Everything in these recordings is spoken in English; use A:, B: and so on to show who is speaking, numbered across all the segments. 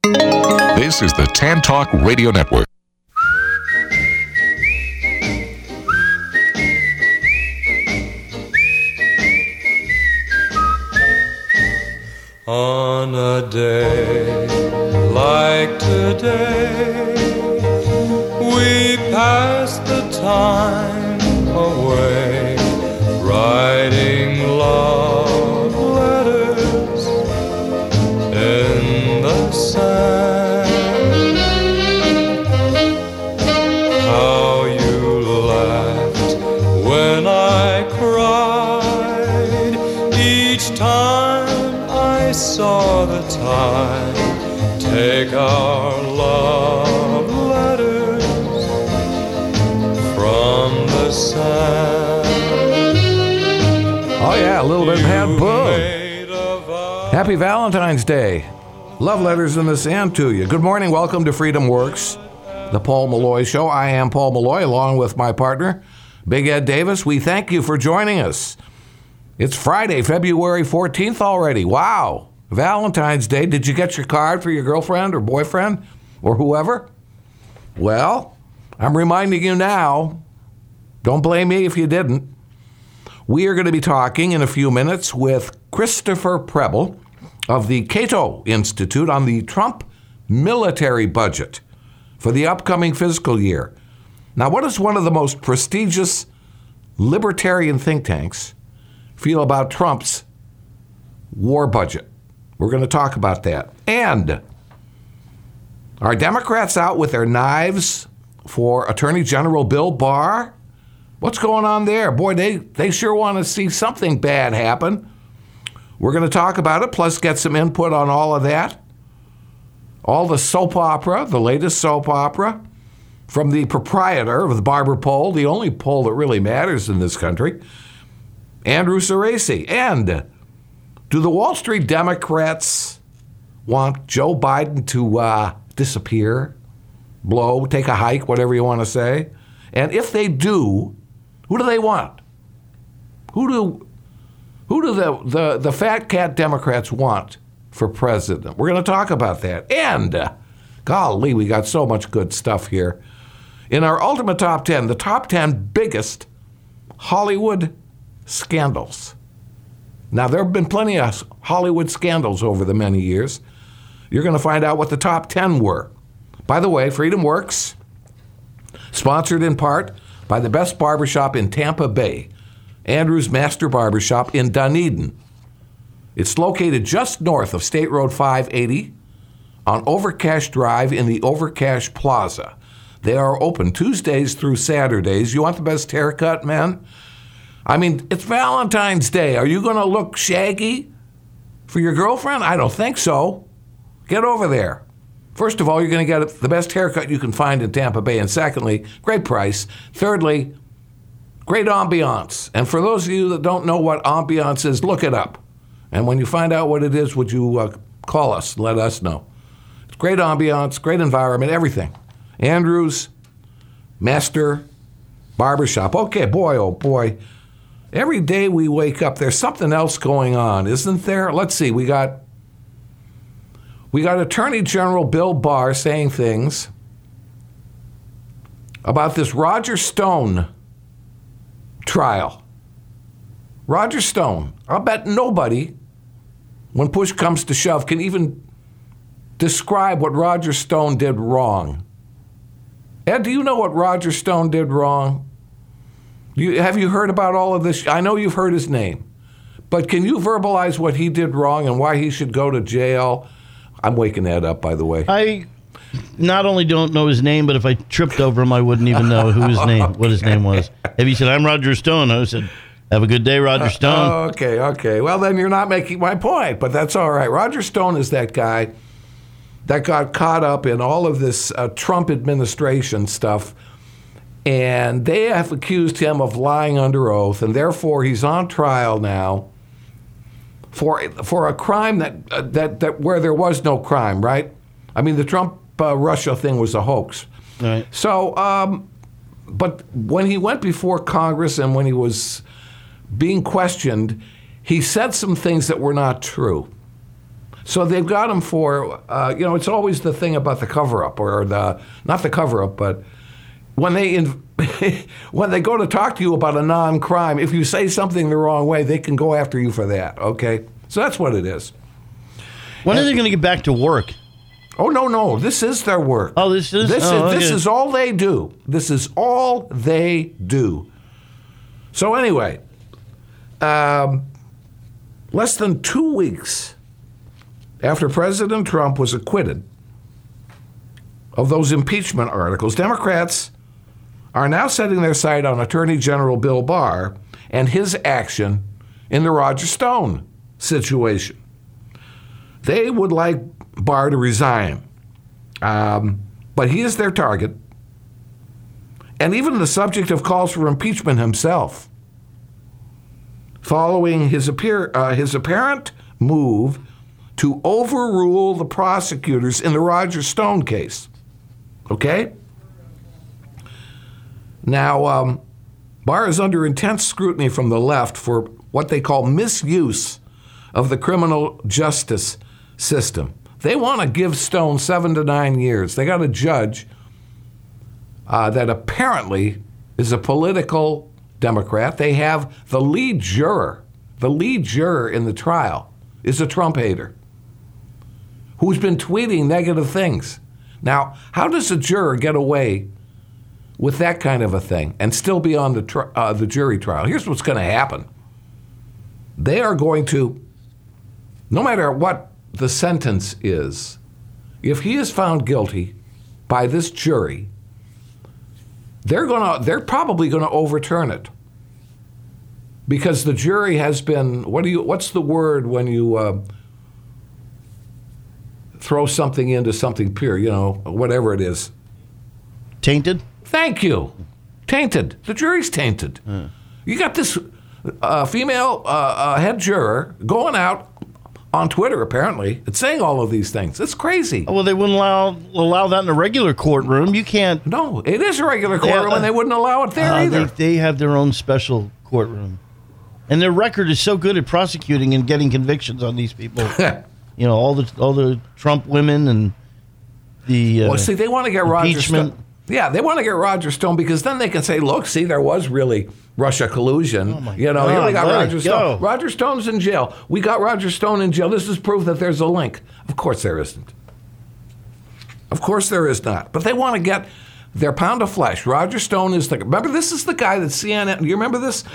A: This is the Tan Talk Radio Network.
B: On a day like today, we pass the time away, writing love letters in the sand. How you laughed when I cried each time I saw the tide take our love letters from the sand.
C: Oh yeah, a little bit of hand pull. Happy Valentine's Day. Love letters in the sand to you. Good morning. Welcome to Freedom Works, the Paul Malloy Show. I am Paul Malloy, along with my partner, Big Ed Davis. We thank you for joining us. It's Friday, February 14th already. Wow. Valentine's Day. Did you get your card for your girlfriend or boyfriend or whoever? Well, I'm reminding you now. Don't blame me if you didn't. We are going to be talking in a few minutes with Christopher Preble of the Cato Institute on the Trump military budget for the upcoming fiscal year. Now, what does one of the most prestigious libertarian think tanks feel about Trump's war budget? We're going to talk about that. And are Democrats out with their knives for Attorney General Bill Barr? What's going on there? Boy, they sure want to see something bad happen. We're going to talk about it, plus get some input on all of that. All the soap opera, the latest soap opera, from the proprietor of the Barber poll, the only poll that really matters in this country, Andrew Cerasi. And do the Wall Street Democrats want Joe Biden to disappear, blow, take a hike, whatever you want to say? And if they do, who do they want? Who do the fat cat Democrats want for president? We're going to talk about that. And golly, we got so much good stuff here. In our Ultimate Top 10, the top 10 biggest Hollywood scandals. Now, there have been plenty of Hollywood scandals over the many years. You're going to find out what the top 10 were. By the way, Freedom Works, sponsored in part by the best barbershop in Tampa Bay, Andrew's Master Barbershop in Dunedin. It's located just north of State Road 580 on Overcash Drive in the Overcash Plaza. They are open Tuesdays through Saturdays. You want the best haircut, man? I mean, it's Valentine's Day. Are you going to look shaggy for your girlfriend? I don't think so. Get over there. First of all, you're going to get the best haircut you can find in Tampa Bay. And secondly, great price. Thirdly, great ambiance. And for those of you that don't know what ambiance is, look it up. And when you find out what it is, would you call us, let us know. It's great ambiance, great environment, everything. Andrew's Master Barbershop. Okay, boy, oh boy. Every day we wake up, there's something else going on, isn't there? Let's see, we got Attorney General Bill Barr saying things about this Roger Stone trial. Roger Stone. I'll bet nobody, when push comes to shove, can even describe what Roger Stone did wrong. Ed, do you know what Roger Stone did wrong? Have you heard about all of this? I know you've heard his name, but can you verbalize what he did wrong and why he should go to jail? I'm waking Ed up, by the way.
D: I not only don't know his name, but if I tripped over him, I wouldn't even know what his name was. If he said, "I'm Roger Stone," I would have said, "Have a good day, Roger Stone."
C: Okay. Well, then you're not making my point, but that's all right. Roger Stone is that guy that got caught up in all of this Trump administration stuff, and they have accused him of lying under oath, and therefore he's on trial now for a crime that where there was no crime, right? I mean, the Trump Russia thing was a hoax.
D: Right.
C: So, but when he went before Congress and when he was being questioned, he said some things that were not true. So they've got him for, it's always the thing about the cover-up, or not the cover-up, but when they when they go to talk to you about a non-crime, if you say something the wrong way, they can go after you for that, okay? So that's what it is.
D: When are they going to get back to work?
C: Oh, no. This is their work.
D: Oh, this is?
C: This is all they do. This is all they do. So anyway, less than 2 weeks after President Trump was acquitted of those impeachment articles, Democrats are now setting their sight on Attorney General Bill Barr and his action in the Roger Stone situation. They would like Barr to resign, but he is their target, and even the subject of calls for impeachment himself, following his apparent move to overrule the prosecutors in the Roger Stone case. Okay? Now, Barr is under intense scrutiny from the left for what they call misuse of the criminal justice system. They want to give Stone 7 to 9 years. They got a judge that apparently is a political Democrat. They have the lead juror in the trial is a Trump hater who's been tweeting negative things. Now, how does a juror get away with that kind of a thing and still be on the jury trial? Here's what's going to happen. They are going to, no matter what the sentence is, if he is found guilty by this jury, they're probably going to overturn it, because the jury has been, what's the word when you throw something into something pure, whatever it is?
D: Tainted?
C: Thank you. Tainted. The jury's tainted. You got this female head juror going out on Twitter, apparently, and saying all of these things. It's crazy.
D: Well, they wouldn't allow that in a regular courtroom. You can't.
C: No, it is a regular courtroom, and they wouldn't allow it there either.
D: They have their own special courtroom. And their record is so good at prosecuting and getting convictions on these people. All the Trump women and the
C: they want to get Roger Stone. Yeah, they want to get Roger Stone because then they can say, look, see, there was really Russia collusion.
D: Oh my
C: here we got Roger Stone. Roger Stone's in jail. We got Roger Stone in jail. This is proof that there's a link. Of course there isn't. Of course there is not. But they want to get their pound of flesh. Roger Stone is remember, this is the guy that CNN, do you remember this?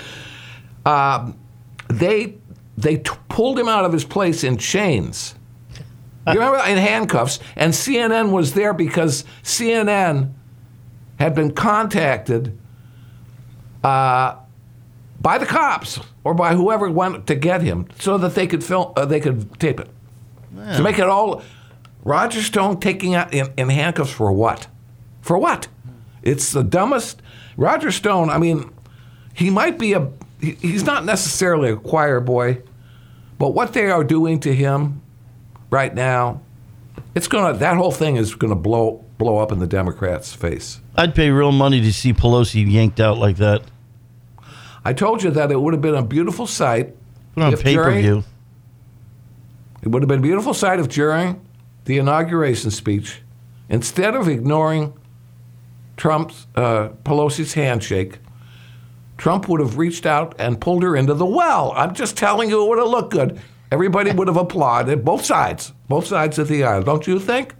C: They pulled him out of his place in chains. You remember, in handcuffs. And CNN was there because CNN had been contacted by the cops or by whoever went to get him so that they could tape it. Man. To make it all, Roger Stone taking out in handcuffs for what? For what? It's the dumbest. Roger Stone, I mean, he might be he's not necessarily a choir boy, but what they are doing to him right now, that whole thing is gonna blow up in the Democrats' face.
D: I'd pay real money to see Pelosi yanked out like that.
C: I told you that it would have been a beautiful sight.
D: Put on pay-per-view.
C: It would have been a beautiful sight if during the inauguration speech, instead of ignoring Pelosi's handshake, Trump would have reached out and pulled her into the well. I'm just telling you, it would have looked good. Everybody would have applauded, both sides of the aisle, don't you think?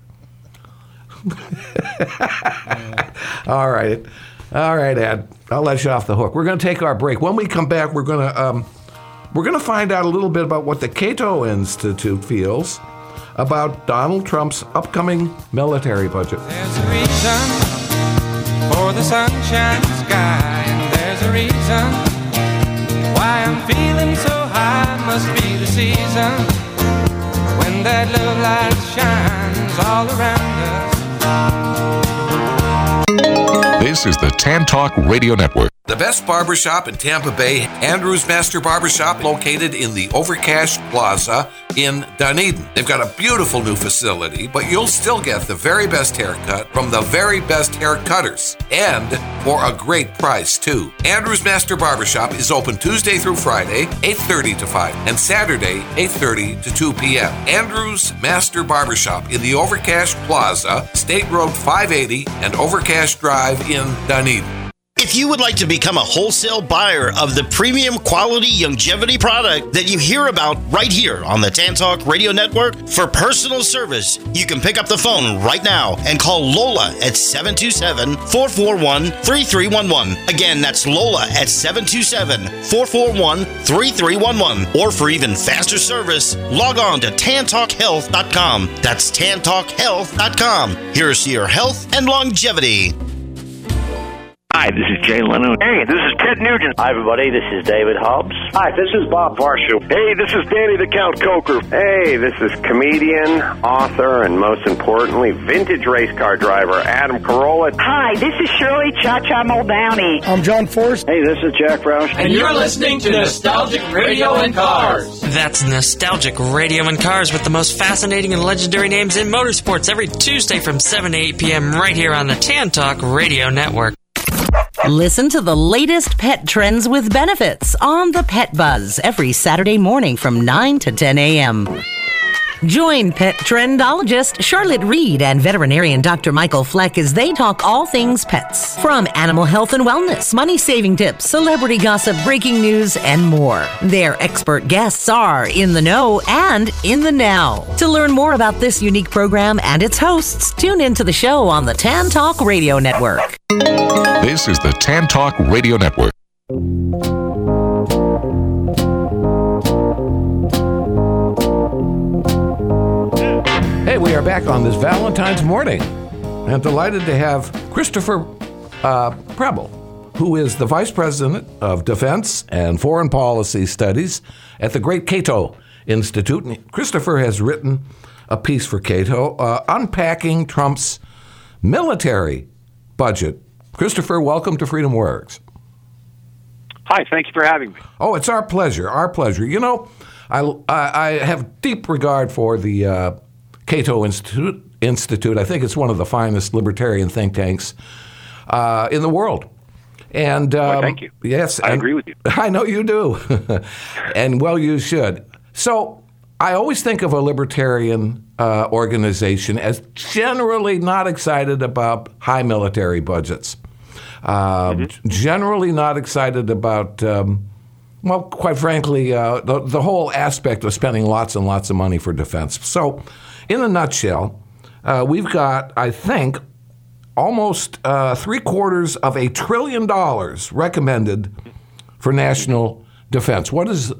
C: All right, Ed. I'll let you off the hook. We're going to take our break. When we come back, we're going to find out a little bit about what the Cato Institute feels about Donald Trump's upcoming military budget.
B: There's a reason for the sunshine sky, and there's a reason why I'm feeling so high. Must be the season when that love light shines all around us.
A: This is the Tan Talk Radio Network.
E: The
C: best barbershop in Tampa Bay, Andrews Master Barbershop, located in the Overcash Plaza in Dunedin. They've got a beautiful new facility, but you'll still get the very best haircut from the very best hair cutters, and for a great price, too. Andrews Master Barbershop is open Tuesday through Friday, 8:30 to 5, and Saturday, 8:30 to 2 p.m. Andrews Master Barbershop in the Overcash Plaza, State Road 580 and Overcash Drive in Dunedin.
E: If you would like to become a wholesale buyer of the premium quality longevity product that you hear about right here on the Tan Talk Radio Network for personal service, you can pick up the phone right now and call Lola at 727-441-3311. Again, that's Lola at 727-441-3311. Or for even faster service, log on to tantalkhealth.com. That's tantalkhealth.com. Here's to your health and longevity.
F: Hi, this is Jay Leno.
G: Hey, this is Ted Nugent.
H: Hi, everybody. This is David Hobbs.
G: Hi, this is Bob Varsho.
I: Hey, this is Danny the Count Coker.
J: Hey, this is comedian, author, and most importantly, vintage race car driver Adam Carolla.
K: Hi, this is Shirley Cha-Cha Muldowney.
L: I'm John Forrest.
M: Hey, this is Jack Roush.
N: And you're listening to Nostalgic Radio and Cars.
O: That's Nostalgic Radio and Cars with the most fascinating and legendary names in motorsports every Tuesday from 7 to 8 p.m. right here on the Tan Talk Radio Network.
P: Listen to the latest pet trends with benefits on the Pet Buzz every Saturday morning from 9 to 10 a.m. Join pet trendologist Charlotte Reed and veterinarian Dr. Michael Fleck as they talk all things pets. From animal health and wellness, money-saving tips, celebrity gossip, breaking news, and more. Their expert guests are in the know and in the now. To learn more about this unique program and its hosts, tune into the show on the Tan Talk Radio Network.
A: This is the Tan Talk Radio Network.
C: Hey, we are back on this Valentine's morning. I'm delighted to have Christopher Preble, who is the Vice President of Defense and Foreign Policy Studies at the Great Cato Institute. And Christopher has written a piece for Cato unpacking Trump's military budget. Christopher, welcome to Freedom Works.
Q: Hi, thank you for having me.
C: Oh, it's our pleasure, our pleasure. You know, I have deep regard for the Cato Institute. I think it's one of the finest libertarian think tanks in the world. And
Q: well, thank you.
C: Yes,
Q: I agree with you.
C: I know you do, and well, you should. So I always think of a libertarian organization as generally not excited about high military budgets. Generally not excited about, well, quite frankly, the whole aspect of spending lots and lots of money for defense. So, in a nutshell, we've got, I think, almost $750 billion recommended for national defense. What does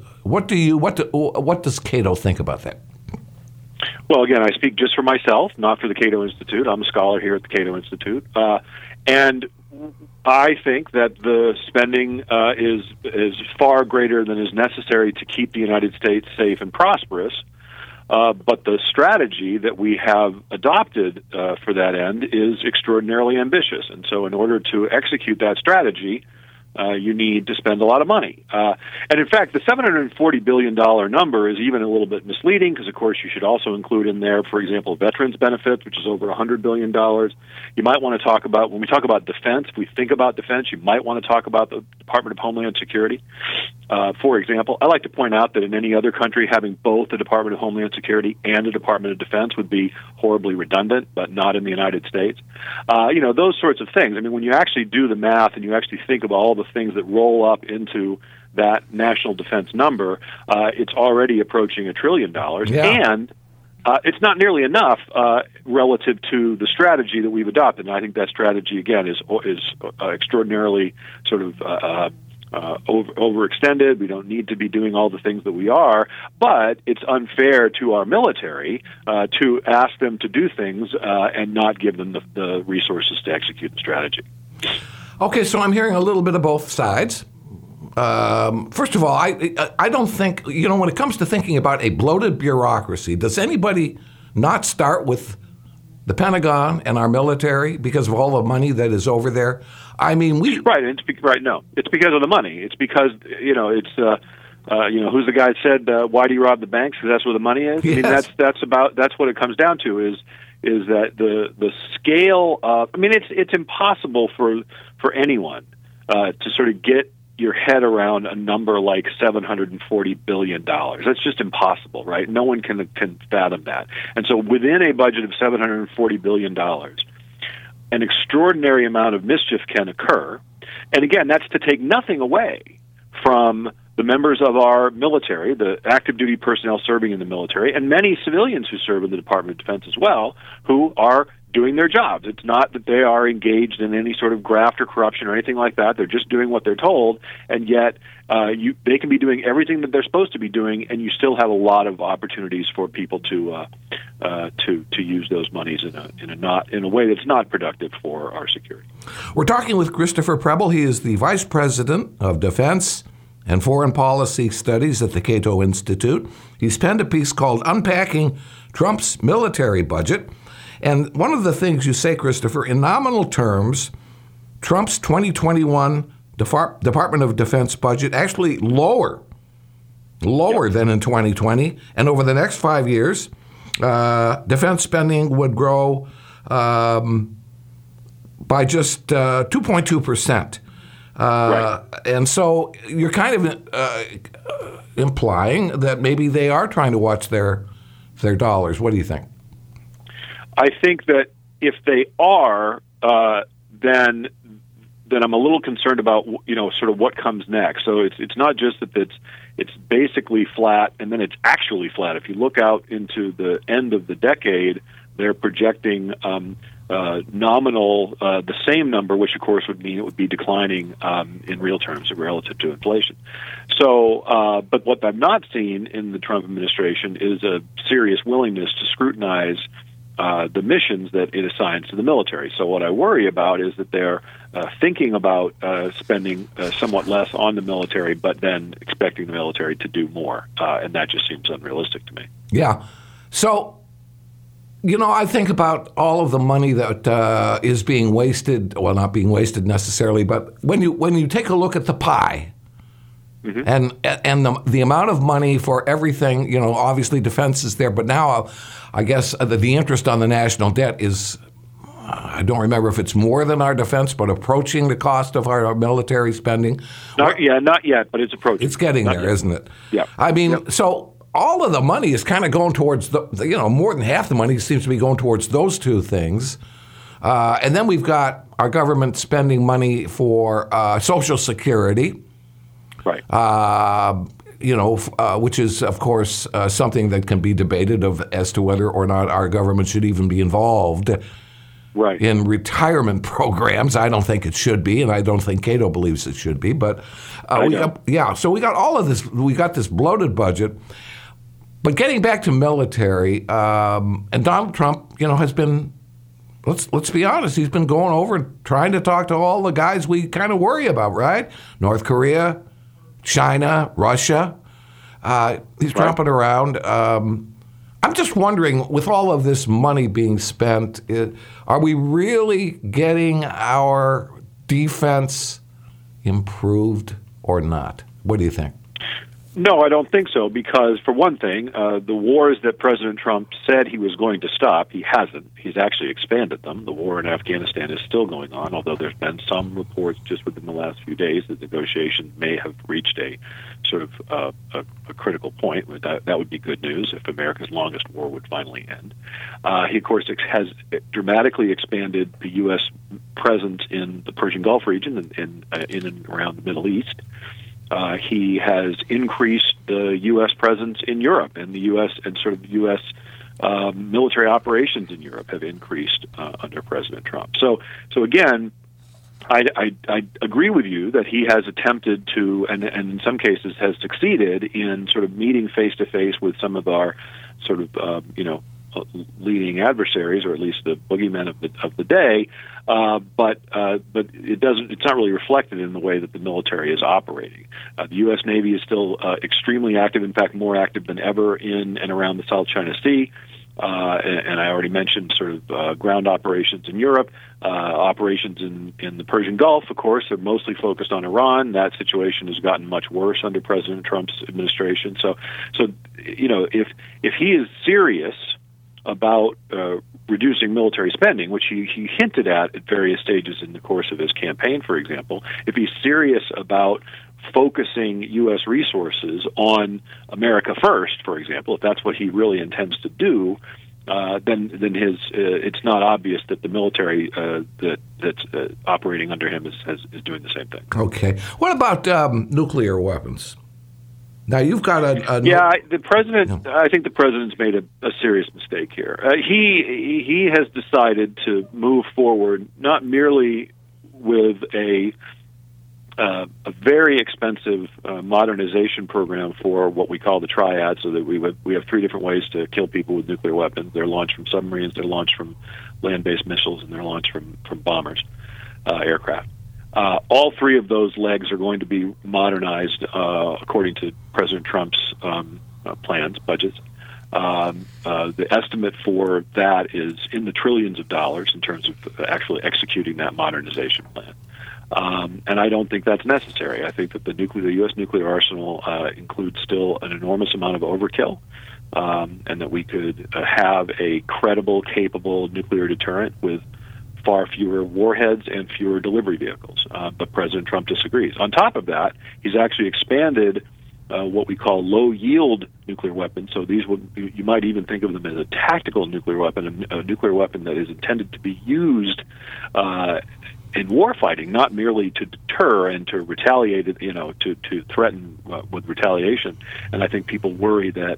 C: Cato think about that?
Q: Well, again, I speak just for myself, not for the Cato Institute. I'm a scholar here at the Cato Institute, and I think that the spending is far greater than is necessary to keep the United States safe and prosperous. But the strategy that we have adopted for that end is extraordinarily ambitious. And so in order to execute that strategy, you need to spend a lot of money. And in fact, the $740 billion number is even a little bit misleading because, of course, you should also include in there, for example, veterans benefits, which is over $100 billion. You might want to talk about, when we talk about defense, if we think about defense, you might want to talk about the Department of Homeland Security. For example, I like to point out that in any other country, having both the Department of Homeland Security and the Department of Defense would be horribly redundant, but not in the United States. Those sorts of things. I mean, when you actually do the math and you actually think about all the things that roll up into that national defense number, it's already approaching $1 trillion.
C: Yeah.
Q: And it's not nearly enough relative to the strategy that we've adopted. And I think that strategy, again, is extraordinarily sort of overextended. We don't need to be doing all the things that we are, but it's unfair to our military to ask them to do things and not give them the resources to execute the strategy.
C: Okay, so I'm hearing a little bit of both sides. First of all, I don't think, when it comes to thinking about a bloated bureaucracy, does anybody not start with the Pentagon and our military because of all the money that is over there? I mean,
Q: right. It's because of the money. It's because it's who's the guy that said why do you rob the banks? Because that's where the money is.
C: Yes.
Q: I mean, that's what it comes down to is that the scale of. I mean, it's impossible for anyone to sort of get your head around a number like $740 billion. That's just impossible, right? No one can fathom that. And so within a budget of $740 billion, an extraordinary amount of mischief can occur. And again, that's to take nothing away from the members of our military, the active duty personnel serving in the military, and many civilians who serve in the Department of Defense as well, who are doing their jobs. It's not that they are engaged in any sort of graft or corruption or anything like that. They're just doing what they're told, and yet they can be doing everything that they're supposed to be doing, and you still have a lot of opportunities for people to use those monies in a way that's not productive for our security.
C: We're talking with Christopher Preble. He is the Vice President of Defense and Foreign Policy Studies at the Cato Institute. He's penned a piece called Unpacking Trump's Military Budget. And one of the things you say, Christopher, in nominal terms, Trump's 2021 Department of Defense budget actually lower than in 2020. And over the next 5 years, defense spending would grow by just 2.2%.
Q: Right.
C: And so you're kind of implying that maybe they are trying to watch their dollars. What do you think?
Q: I think that if they are, then I'm a little concerned about sort of what comes next. So it's not just that it's basically flat and then it's actually flat. If you look out into the end of the decade, they're projecting nominal the same number, which of course would mean it would be declining in real terms relative to inflation. So, but what I've not seen in the Trump administration is a serious willingness to scrutinize the missions that it assigns to the military. So what I worry about is that they're thinking about spending somewhat less on the military, but then expecting the military to do more. And that just seems unrealistic to me.
C: Yeah. So, I think about all of the money that is being wasted, well, not being wasted necessarily, but when you take a look at the pie, mm-hmm. and the amount of money for everything, obviously defense is there, but now I guess the interest on the national debt is, I don't remember if it's more than our defense, but approaching the cost of our military spending.
Q: Not yet, but it's approaching.
C: It's getting there, isn't it?
Q: Yeah.
C: I mean, so all of the money is kind of going towards more than half the money seems to be going towards those two things. And then we've got our government spending money for Social Security.
Q: Right.
C: Which is, of course, something that can be debated as to whether or not our government should even be involved in retirement programs. I don't think it should be, and I don't think Cato believes it should be. But so we got all of this. We got this bloated budget. But getting back to military, and Donald Trump, has been. Let's be honest. He's been going over and trying to talk to all the guys we kind of worry about, right? North Korea, China, Russia. He's tromping around. I'm just wondering, with all of this money being spent, are we really getting our defense improved or not? What do you think?
Q: No, I don't think so, because for one thing, the wars that President Trump said he was going to stop, he hasn't. He's actually expanded them. The war in Afghanistan is still going on, although there's been some reports just within the last few days that negotiations may have reached a sort of a critical point. That would be good news if America's longest war would finally end. He, of course, has dramatically expanded the U.S. presence in the Persian Gulf region and in and around the Middle East. He has increased the U.S. presence in Europe, and the U.S. and sort of U.S. Military operations in Europe have increased under President Trump. So again, I agree with you that he has attempted to, and in some cases has succeeded in sort of meeting face to face with some of our sort of leading adversaries, or at least the boogeymen of the day. But it's not really reflected in the way that the military is operating. The U.S. Navy is still extremely active, in fact, more active than ever in and around the South China Sea. and I already mentioned sort of ground operations in Europe, operations in the Persian Gulf, of course, are mostly focused on Iran. That situation has gotten much worse under President Trump's administration. So if he is serious about reducing military spending, which he hinted at various stages in the course of his campaign, for example, if he's serious about focusing U.S. resources on America first, for example, if that's what he really intends to do, then it's not obvious that the military that's operating under him is doing the same thing.
C: Okay. What about nuclear weapons? Now you've got
Q: the president. I think the president's made a serious mistake here. He has decided to move forward not merely with a very expensive modernization program for what we call the triad, so that we have three different ways to kill people with nuclear weapons. They're launched from submarines, they're launched from land-based missiles, and they're launched from bombers, aircraft. All three of those legs are going to be modernized according to President Trump's plans, budgets. The estimate for that is in the trillions of dollars in terms of actually executing that modernization plan. And I don't think that's necessary. I think that the U.S. nuclear arsenal includes still an enormous amount of overkill, and that we could have a credible, capable nuclear deterrent with far fewer warheads and fewer delivery vehicles. But President Trump disagrees. On top of that, he's actually expanded what we call low-yield nuclear weapons. So you might even think of them as a tactical nuclear weapon, a nuclear weapon that is intended to be used in warfighting, not merely to deter and to retaliate, to threaten with retaliation. And I think people worry that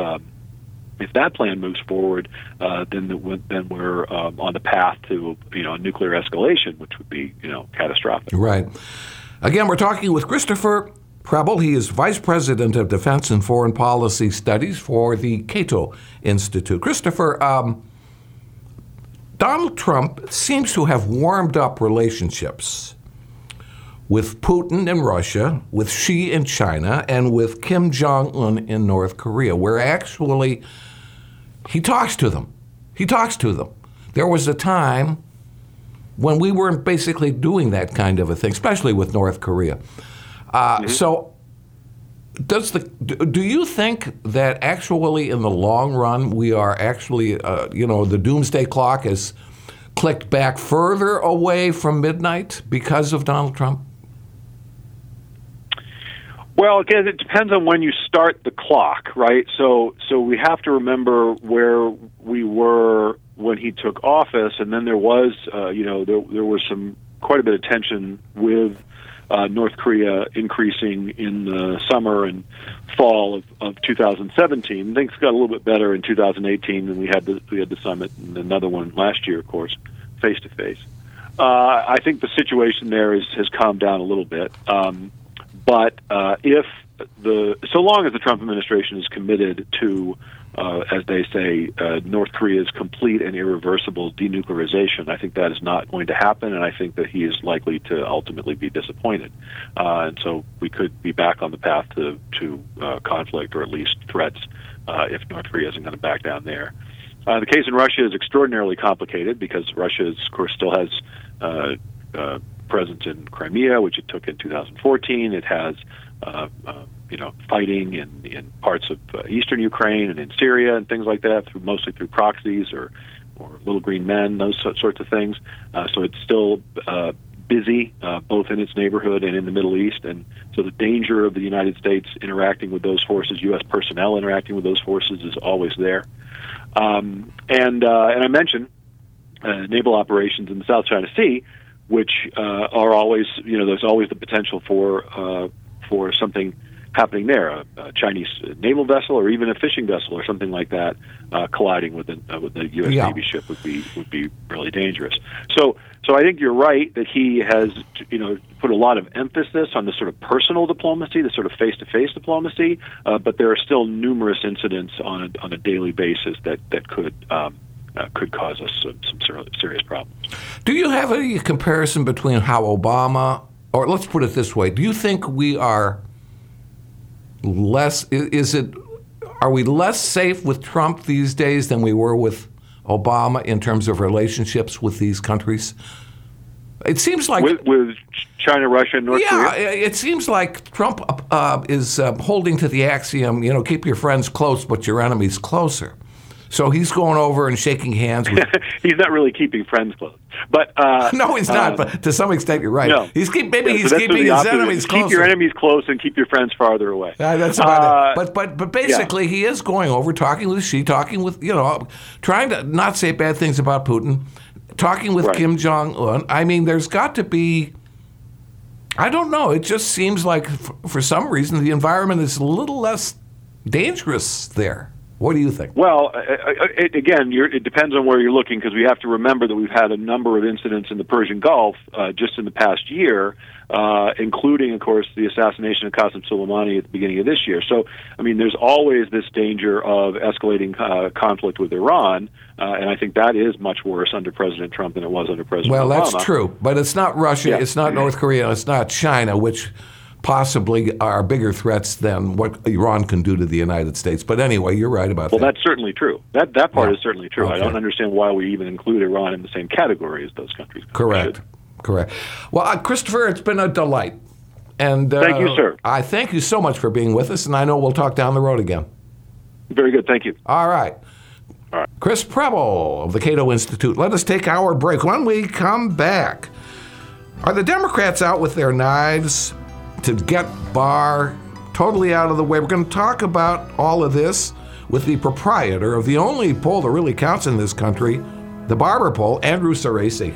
Q: if that plan moves forward, then we're on the path to a nuclear escalation, which would be catastrophic.
C: Right. Again, we're talking with Christopher Preble. He is Vice President of Defense and Foreign Policy Studies for the Cato Institute. Christopher, Donald Trump seems to have warmed up relationships with Putin in Russia, with Xi in China, and with Kim Jong-un in North Korea, where actually he talks to them. There was a time when we weren't basically doing that kind of a thing, especially with North Korea. So do you think that actually in the long run we are actually, the doomsday clock has clicked back further away from midnight because of Donald Trump?
Q: Well, again, it depends on when you start the clock, right? So we have to remember where we were when he took office, and then there was, there was quite a bit of tension with North Korea increasing in the summer and fall of 2017. Things got a little bit better in 2018, and we had the summit and another one last year, of course, face to face. I think the situation there has calmed down a little bit. But so long as the Trump administration is committed to, as they say, North Korea's complete and irreversible denuclearization, I think that is not going to happen, and I think that he is likely to ultimately be disappointed. And so we could be back on the path to conflict, or at least threats, if North Korea isn't going to back down there. The case in Russia is extraordinarily complicated because Russia, of course, still has presence in Crimea, which it took in 2014. It has, fighting in parts of eastern Ukraine and in Syria and things like that, mostly through proxies or little green men, those sorts of things. So it's still busy, both in its neighborhood and in the Middle East. And so the danger of the United States interacting with those forces, U.S. personnel interacting with those forces, is always there. And I mentioned naval operations in the South China Sea, which are always, there's always the potential for something happening there, a Chinese naval vessel or even a fishing vessel or something like that colliding with the U.S. Navy ship would be really dangerous. So I think you're right that he has put a lot of emphasis on the sort of personal diplomacy, the sort of face-to-face diplomacy, but there are still numerous incidents on a daily basis that could cause us some serious problems. Do you have any comparison between how Obama, or let's put it this way, do you think we are less,
C: Are we less safe with Trump these days than we were with Obama in terms of relationships with these countries? It seems like
Q: with China, Russia, and North Korea.
C: Yeah, it seems like Trump is holding to the axiom, keep your friends close, but your enemies closer. So he's going over and shaking hands with...
Q: He's not really keeping friends close. But
C: no, he's not. But to some extent, you're right.
Q: No.
C: He's keeping his enemies closer.
Q: Keep your enemies close and keep your friends farther away.
C: That's about it. But basically, he is going over, talking with Xi, talking with, trying to not say bad things about Putin, talking with Kim Jong-un. I mean, there's got to be... I don't know. It just seems like, for some reason, the environment is a little less dangerous there. What do you think?
Q: Well, it depends on where you're looking, because we have to remember that we've had a number of incidents in the Persian Gulf just in the past year, including, of course, the assassination of Qasem Soleimani at the beginning of this year. So, I mean, there's always this danger of escalating conflict with Iran, and I think that is much worse under President Trump than it was under President Obama.
C: Well, that's true, but it's not Russia, it's not North Korea, it's not China, which possibly are bigger threats than what Iran can do to the United States. But anyway, you're right about that.
Q: Well, that's certainly true. That part is certainly true. Okay. I don't understand why we even include Iran in the same category as those countries.
C: Correct. Well, Christopher, it's been a delight. And
Q: thank you, sir.
C: I thank you so much for being with us, and I know we'll talk down the road again.
Q: Very good. Thank you.
C: All right. Chris Preble of the Cato Institute. Let us take our break. When we come back, are the Democrats out with their knives to get Barr totally out of the way? We're going to talk about all of this with the proprietor of the only poll that really counts in this country, the Barber poll, Andrew Cerasi.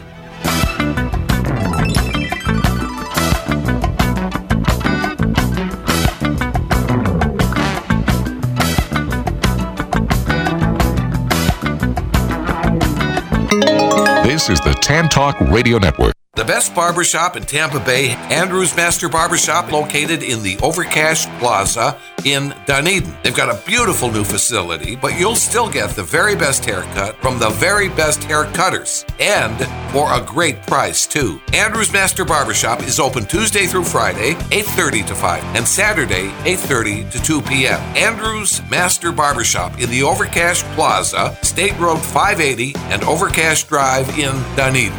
A: This is the Tan Talk Radio Network.
C: The best barbershop in Tampa Bay, Andrew's Master Barbershop, located in the Overcash Plaza in Dunedin. They've got a beautiful new facility, but you'll still get the very best haircut from the very best hair cutters, and for a great price, too. Andrew's Master Barbershop is open Tuesday through Friday, 8:30 to 5, and Saturday, 8:30 to 2 p.m. Andrew's Master Barbershop in the Overcash Plaza, State Road 580 and Overcash Drive in Dunedin.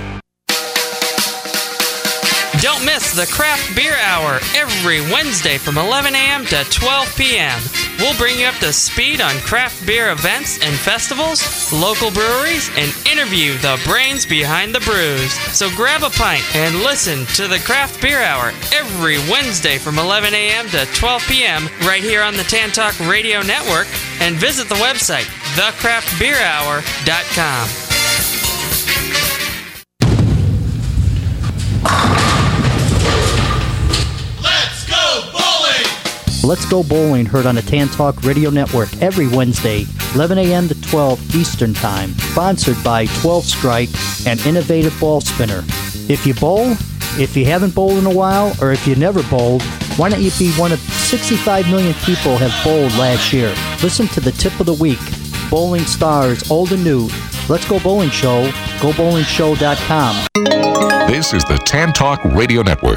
O: Don't miss the Craft Beer Hour every Wednesday from 11 a.m. to 12 p.m. We'll bring you up to speed on craft beer events and festivals, local breweries, and interview the brains behind the brews. So grab a pint and listen to the Craft Beer Hour every Wednesday from 11 a.m. to 12 p.m. right here on the Tan Talk Radio Network, and visit the website, thecraftbeerhour.com.
L: Let's Go Bowling, heard on the Tan Talk Radio Network every Wednesday, 11 a.m. to 12 Eastern Time. Sponsored by 12 Strike and Innovative Ball Spinner. If you bowl, if you haven't bowled in a while, or if you never bowled, why don't you be one of 65 million people have bowled last year? Listen to the tip of the week. Bowling stars, old and new. Let's Go Bowling Show, GoBowlingShow.com.
A: This is the Tan Talk Radio Network.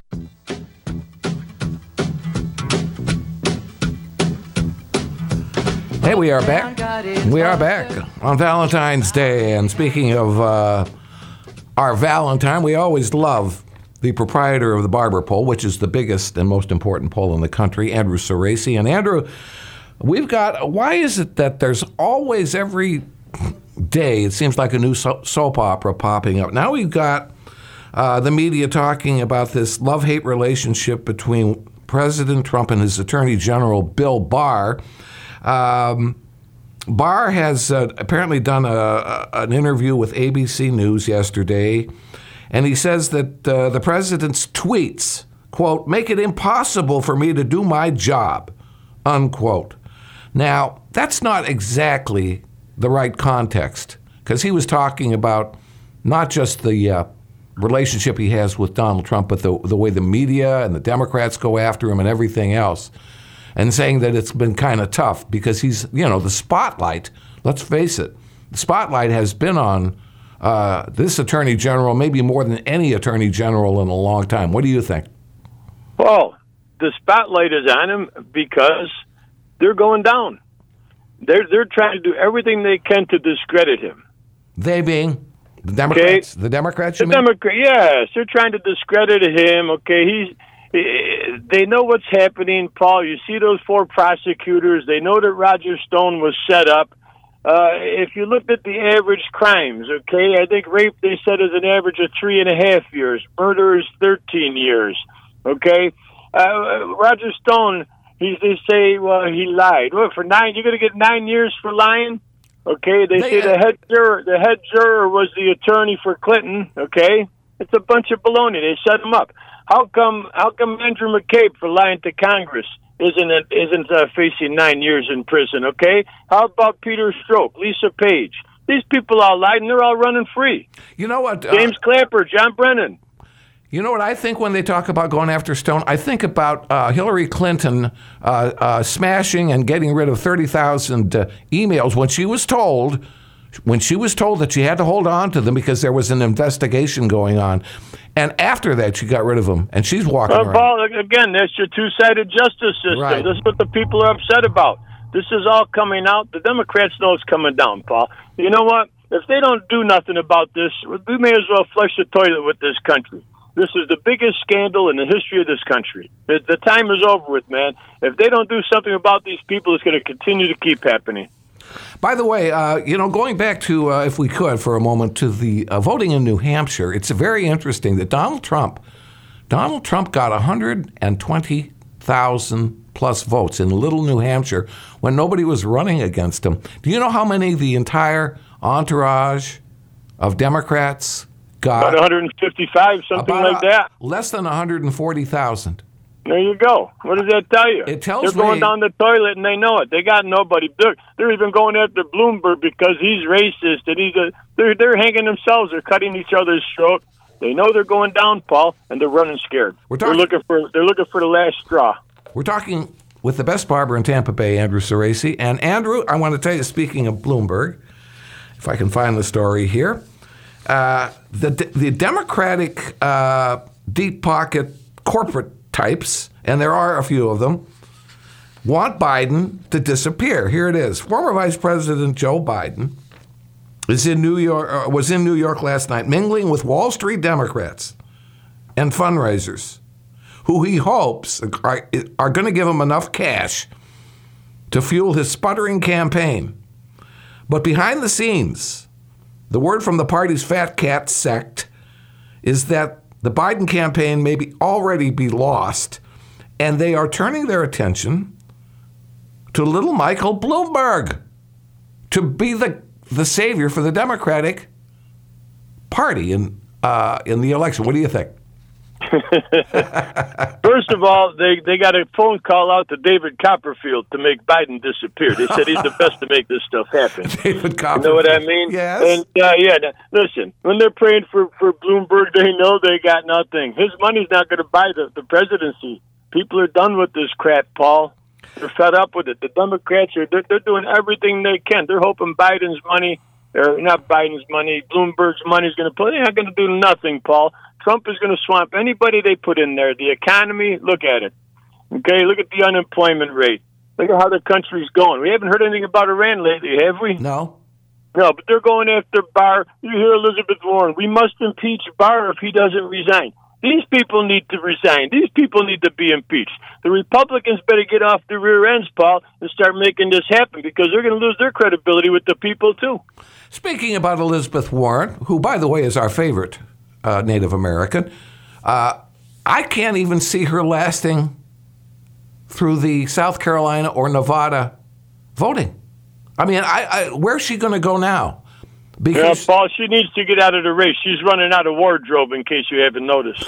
C: Hey, we are back. We are back on Valentine's Day. And speaking of our Valentine, we always love the proprietor of the Barber poll, which is the biggest and most important poll in the country, Andrew Cerasi. And Andrew, why is it that there's always every day, it seems like a new soap opera popping up? Now we've got the media talking about this love-hate relationship between President Trump and his Attorney General, Bill Barr. Barr has apparently done an interview with ABC News yesterday, and he says that the president's tweets, quote, make it impossible for me to do my job, unquote. Now, that's not exactly the right context, because he was talking about not just the relationship he has with Donald Trump, but the way the media and the Democrats go after him and everything else, and saying that it's been kind of tough because he's, the spotlight, let's face it, the spotlight has been on this Attorney General maybe more than any Attorney General in a long time. What do you think?
I: Well, the spotlight is on him because they're going down. They're trying to do everything they can to discredit him.
C: They being the Democrats?
I: Okay.
C: The Democrats,
I: you mean? Yes, they're trying to discredit him. Okay, they know what's happening, Paul. You see those 4 prosecutors. They know that Roger Stone was set up. If you looked at the average crimes, okay, I think rape, they said, is an average of 3.5 years. Murder is 13 years, okay? Roger Stone, they say, well, he lied. Well, for 9, you're going to get 9 years for lying? Okay, they say the head juror was the attorney for Clinton, okay? It's a bunch of baloney. They set him up. How come Andrew McCabe, for lying to Congress, isn't facing 9 years in prison, okay? How about Peter Strzok, Lisa Page? These people all lied, and they're all running free.
C: You know what?
I: James Clapper, John Brennan.
C: You know what I think when they talk about going after Stone? I think about Hillary Clinton smashing and getting rid of 30,000 emails when she was told that she had to hold on to them because there was an investigation going on. And after that, she got rid of them, and she's walking around.
I: Paul, again, that's your two-sided justice system.
C: Right.
I: This is what the people are upset about. This is all coming out. The Democrats know it's coming down, Paul. You know what? If they don't do nothing about this, we may as well flush the toilet with this country. This is the biggest scandal in the history of this country. The time is over with, man. If they don't do something about these people, it's going to continue to keep happening.
C: By the way, going back to, if we could for a moment, to the voting in New Hampshire, it's very interesting that Donald Trump got 120,000 plus votes in Little New Hampshire when nobody was running against him. Do you know how many the entire entourage of Democrats got?
I: About 155, something like that.
C: Less than 140,000.
I: There you go. What does that tell you?
C: It tells
I: They're going down the toilet, and they know it. They got nobody. They're even going after Bloomberg because he's racist, and they're hanging themselves. They're cutting each other's throat. They know they're going down, Paul, and they're running scared. They're looking for the last straw.
C: We're talking with the best barber in Tampa Bay, Andrew Cerasi. And Andrew, I want to tell you, speaking of Bloomberg, if I can find the story here, the Democratic deep pocket corporate types, and there are a few of them, want Biden to disappear. Here it is. Former Vice President Joe Biden was in New York last night, mingling with Wall Street Democrats and fundraisers who he hopes are going to give him enough cash to fuel his sputtering campaign. But behind the scenes, the word from the party's fat cat sect is that the Biden campaign may already be lost, and they are turning their attention to little Michael Bloomberg to be the savior for the Democratic Party in the election. What do you think?
I: First of all, they got a phone call out to David Copperfield to make Biden disappear. They said he's the best to make this stuff happen.
C: David Copperfield.
I: You know what I mean?
C: Yes.
I: And listen, when they're praying for Bloomberg, they know they got nothing. His money's not going to buy the presidency. People are done with this crap, Paul. They're fed up with it. The Democrats they're doing everything they can. They're hoping Biden's money, or not Biden's money, Bloomberg's money is going to play. They're not going to do nothing, Paul. Trump is going to swamp anybody they put in there. The economy, look at it. Okay, look at the unemployment rate. Look at how the country's going. We haven't heard anything about Iran lately, have we?
C: No.
I: No, but they're going after Barr. You hear Elizabeth Warren. We must impeach Barr if he doesn't resign. These people need to resign. These people need to be impeached. The Republicans better get off their rear ends, Paul, and start making this happen because they're going to lose their credibility with the people, too.
C: Speaking about Elizabeth Warren, who, by the way, is our favorite Native American, I can't even see her lasting through the South Carolina or Nevada voting. I mean, where's she going to go now? Because
I: Paul, she needs to get out of the race. She's running out of wardrobe, in case you haven't noticed.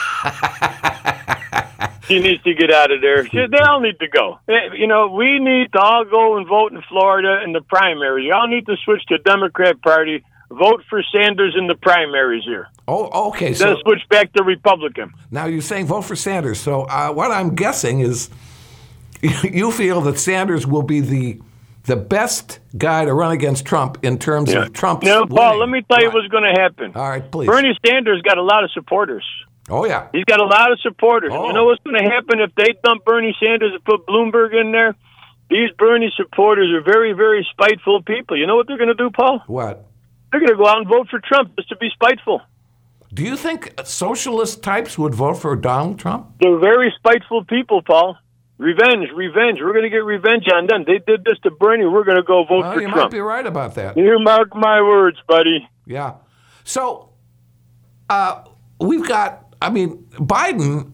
I: She needs to get out of there. They all need to go. You know, we need to all go and vote in Florida in the primary. You all need to switch to Democrat Party. Vote for Sanders in the primaries here.
C: Oh, okay.
I: Then switch back to Republican.
C: Now you're saying vote for Sanders. So what I'm guessing is you feel that Sanders will be the best guy to run against Trump in terms of Trump's
I: Paul,
C: winning.
I: let me tell you what's going to happen.
C: All right, please.
I: Bernie Sanders got a lot of supporters.
C: Oh, yeah.
I: He's got a lot of supporters.
C: Oh.
I: You know what's going to happen if they dump Bernie Sanders and put Bloomberg in there? these Bernie supporters are very, very spiteful people. You know what they're going to do, Paul?
C: What?
I: They're going to go out and vote for Trump just to be spiteful.
C: Do you think socialist types would vote for Donald Trump?
I: They're very spiteful people, Paul. Revenge. We're going to get revenge on them. They did this to Bernie. We're going to go vote for
C: you
I: Trump.
C: You might be right about that.
I: You mark my words, buddy.
C: Yeah. So we've got, Biden.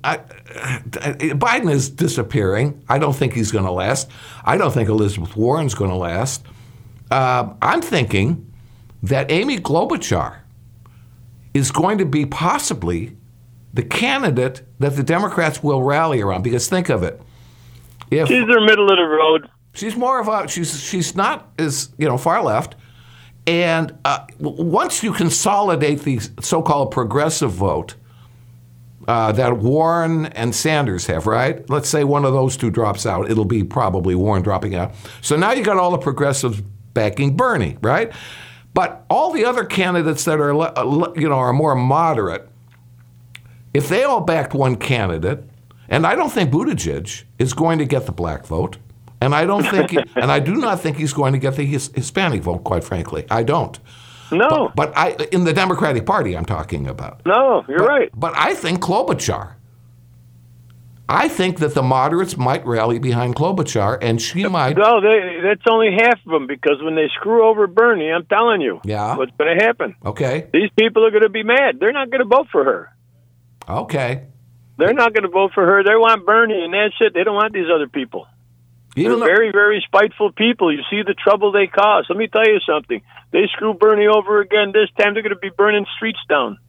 C: Biden is disappearing. I don't think he's going to last. I don't think Elizabeth Warren's going to last. I'm thinking that Amy Klobuchar is going to be possibly the candidate that the Democrats will rally around. Because think of it. If
I: she's their middle of the road.
C: She's more of a, she's not as, far left. And once you consolidate the so-called progressive vote that Warren and Sanders have, right? Let's say one of those two drops out. It'll be probably Warren dropping out. So now you got all the progressives backing Bernie, right? But all the other candidates that are, are more moderate, if they all backed one candidate, and I don't think Buttigieg is going to get the black vote, and I don't think, and I do not think he's going to get the Hispanic vote. Quite frankly, I don't.
I: No.
C: But in the Democratic Party, I'm talking about.
I: No, you're right.
C: But I think Klobuchar. I think that the moderates might rally behind Klobuchar, and she might.
I: No, that's only half of them, because when they screw over Bernie, I'm telling you, what's going to happen.
C: Okay.
I: These people are going to be mad. They're not going to vote for her.
C: Okay.
I: They're not going to vote for her. They want Bernie, and that's it. They don't want these other people. They're very, very spiteful people. You see the trouble they cause. Let me tell you something. They screw Bernie over again. This time they're going to be burning streets down.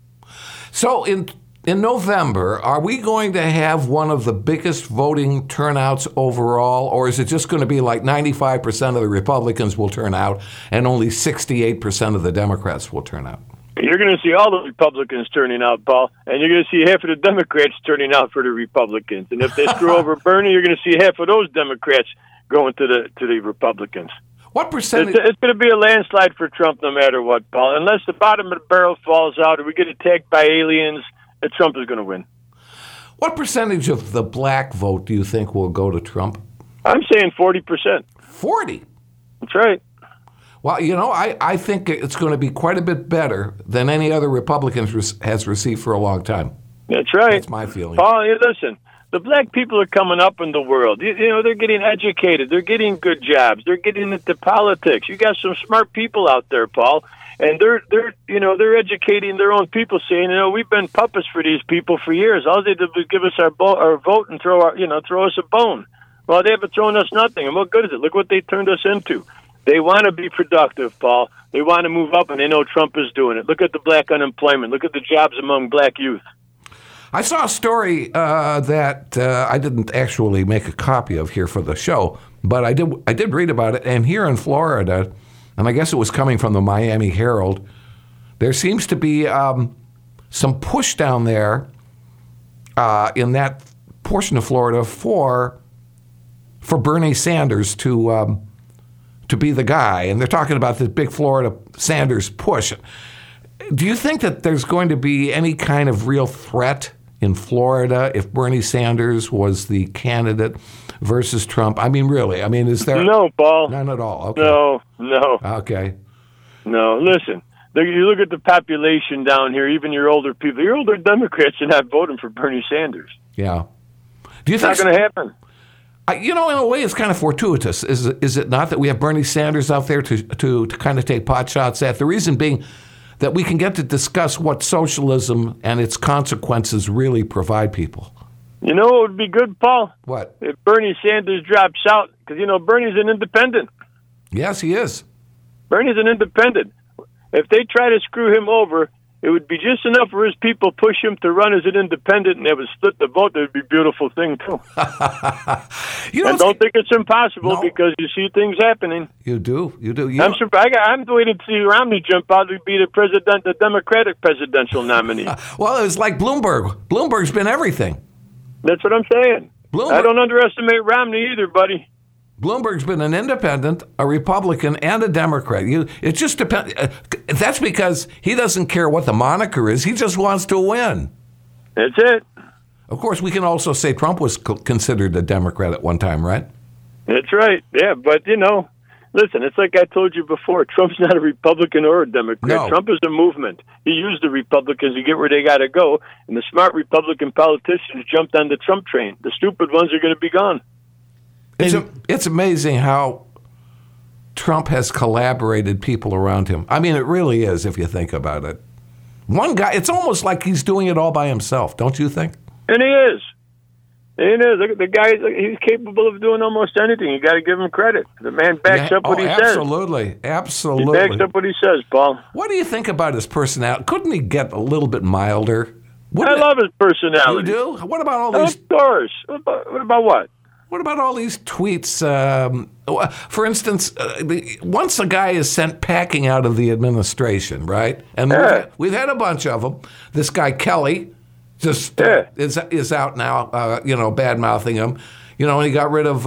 C: So in November, are we going to have one of the biggest voting turnouts overall, or is it just going to be like 95% of the Republicans will turn out and only 68% of the Democrats will turn out?
I: You're going to see all the Republicans turning out, Paul, and you're going to see half of the Democrats turning out for the Republicans. And if they screw over Bernie, you're going to see half of those Democrats going to the Republicans.
C: What percentage?
I: It's going to be a landslide for Trump no matter what, Paul. Unless the bottom of the barrel falls out or we get attacked by aliens, Trump is going to win.
C: What percentage of the black vote do you think will go to Trump?
I: I'm saying 40%.
C: 40?
I: That's right.
C: Well, I think it's going to be quite a bit better than any other Republican has received for a long time.
I: That's right.
C: That's my feeling.
I: Paul, listen, the black people are coming up in the world. They're getting educated. They're getting good jobs. They're getting into politics. You got some smart people out there, Paul, and they're educating their own people, saying, we've been puppets for these people for years. All they did was give us our vote and throw us a bone. Well, they haven't thrown us nothing. And what good is it? Look what they turned us into. They want to be productive, Paul. They want to move up, and they know Trump is doing it. Look at the black unemployment. Look at the jobs among black youth.
C: I saw a story that I didn't actually make a copy of here for the show, but I did read about it. And here in Florida, and I guess it was coming from the Miami Herald, there seems to be some push down there in that portion of Florida for Bernie Sanders to be the guy, and they're talking about this big Florida Sanders push. Do you think that there's going to be any kind of real threat in Florida if Bernie Sanders was the candidate versus Trump? Really? Is there?
I: No, Paul.
C: None at all? Okay.
I: No.
C: Okay.
I: No, listen. You look at the population down here, even your older people. Your older Democrats are not voting for Bernie Sanders.
C: Yeah. Do you think
I: it's not going to happen?
C: In a way, it's kind of fortuitous, is it not, that we have Bernie Sanders out there to kind of take pot shots at? The reason being that we can get to discuss what socialism and its consequences really provide people.
I: You know what would be good, Paul?
C: What?
I: If Bernie Sanders drops out, because, Bernie's an independent.
C: Yes, he is.
I: Bernie's an independent. If they try to screw him over, it would be just enough for his people push him to run as an independent, and they would split the vote. That would be a beautiful thing, too. I don't think it's impossible because you see things happening.
C: You do.
I: I'm surprised. I'm waiting to see Romney jump out to be the Democratic presidential nominee.
C: Well, it's like Bloomberg. Bloomberg's been everything.
I: That's what I'm saying. I don't underestimate Romney either, buddy.
C: Bloomberg's been an independent, a Republican, and a Democrat. It just depends. That's because he doesn't care what the moniker is. He just wants to win.
I: That's it.
C: Of course, we can also say Trump was considered a Democrat at one time, right?
I: That's right. Yeah, but, listen, it's like I told you before. Trump's not a Republican or a Democrat.
C: No.
I: Trump is a movement. He used the Republicans to get where they got to go, and the smart Republican politicians jumped on the Trump train. The stupid ones are going to be gone.
C: It's amazing how Trump has collaborated people around him. I mean, it really is, if you think about it. One guy, it's almost like he's doing it all by himself, don't you think?
I: And he is. Look at the guy. He's capable of doing almost anything. You got to give him credit. The man backs up what he says.
C: Absolutely.
I: He backs up what he says, Paul.
C: What do you think about his personality? Couldn't he get a little bit milder?
I: I love his personality.
C: You do? What about all these?
I: Of course. What about what?
C: What about all these tweets? For instance, once a guy is sent packing out of the administration, right? And we've had a bunch of them. This guy Kelly just is out now, bad-mouthing him. And he got rid of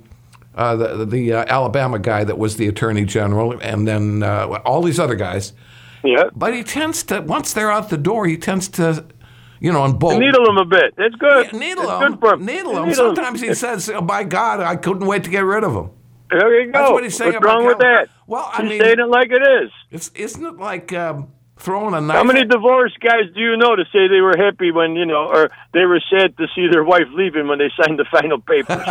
C: the Alabama guy that was the attorney general, and then all these other guys.
I: Yeah.
C: But he tends to, once they're out the door, he tends to... embolden.
I: Needle him a bit. That's good.
C: Yeah, needle
I: That's
C: him.
I: good for him.
C: Needle him. Sometimes he says, "Oh, by God, I couldn't wait to get rid of him."
I: There you go.
C: That's what he's saying.
I: What's wrong with that?
C: Well,
I: He's saying it like it is.
C: Isn't it like throwing a knife?
I: How many divorced guys do you know to say they were happy when, or they were sad to see their wife leaving when they signed the final papers?